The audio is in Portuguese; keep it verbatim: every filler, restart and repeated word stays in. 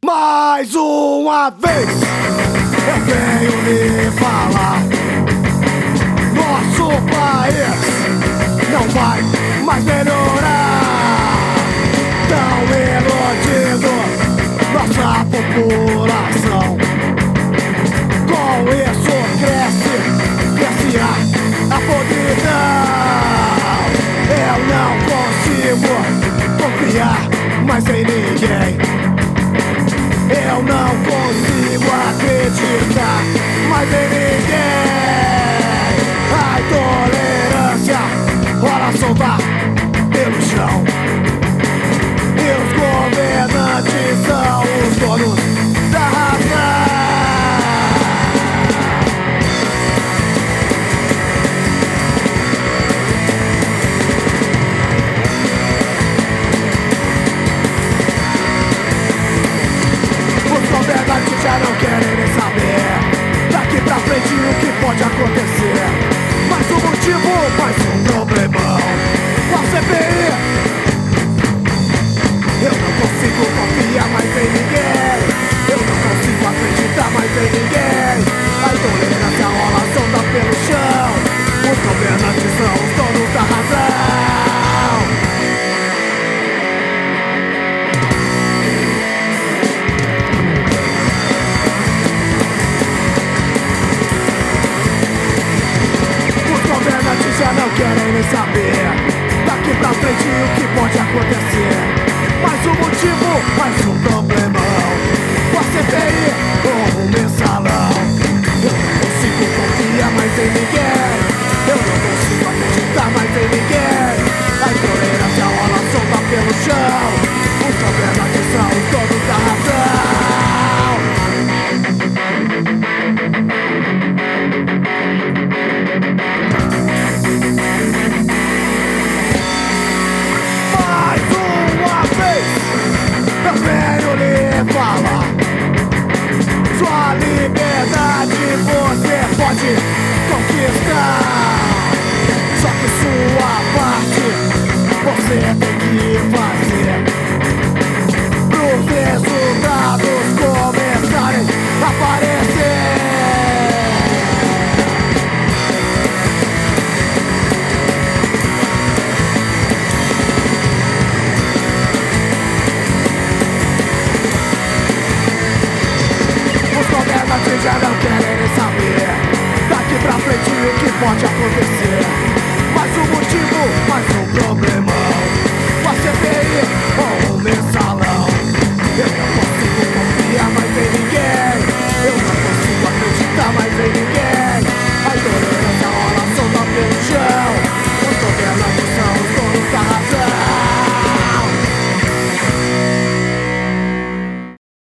Mais uma vez eu venho lhe falar: nosso país não vai mais melhorar. Tão iludido nossa população. Com isso cresce, cresce a, a podridão. Eu não consigo confiar mais em ninguém. Eu não consigo acreditar mais em ninguém. A intolerância rola solta pelo chão. E os governantes são os donos da razão. Já não querem nem saber daqui pra frente o que pode acontecer. Mais um motivo, mais um problemão com a C P I. Eu não consigo confiar mais em ninguém. Eu não consigo acreditar mais em ninguém. A intolerância rola solta pelo chão. Os governantes são os donos da razão. Já não querem nem saber daqui pra frente o que pode acontecer. Mais um motivo, mais um problemão com a C P I ou um mensalão. Eu não consigo confiar mais em ninguém. Eu não consigo acreditar mais em ninguém. A intolerância rola solta pelo chão. Os governantes são os donos da razão. Eu venho lhe falar: sua liberdade você pode conquistar. Só que sua parte você tem que fazer pros resultados começarem a aparecer. Já não querem nem saber daqui pra frente o que pode acontecer. Mais um motivo, mais um problema